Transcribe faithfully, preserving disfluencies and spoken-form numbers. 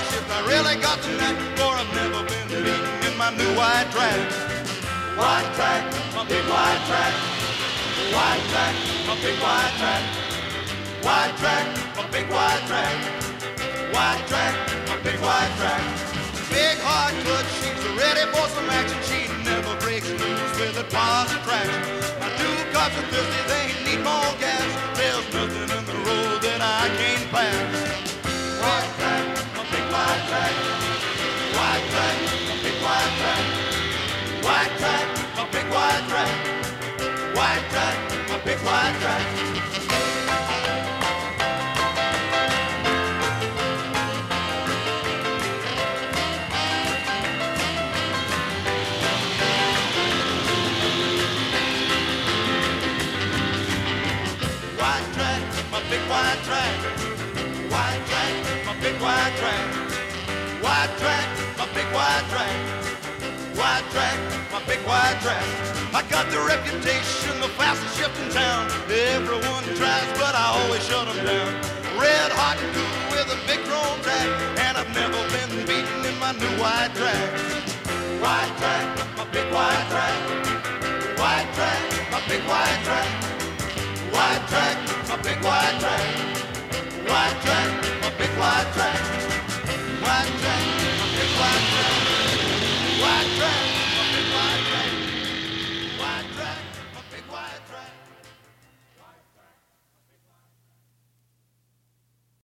shift, I really got the knack, for I've never been beaten in my new white track. White track, my big white track. White track, my big white track. White track, my big white track. White track, my big white track. Big hard clutch, she's ready for some action. She never breaks loose with a positive traction. My two cups are thirsty, they need more gas. There's nothing in the road that I can't pass. White track, my big white track. White track, my big white track. White track, my big white track. White track, my big white track. White track, my big white track. White track, my big white track. White track, my big white track. White track, my big white track. I got the reputation, the fastest ship in town. Everyone tries, but I always shut them down. Red hot and cool with a big chrome track, and I've never been beaten in my new white track. White track, my big white track. White track, my big white track. White track, my big white track.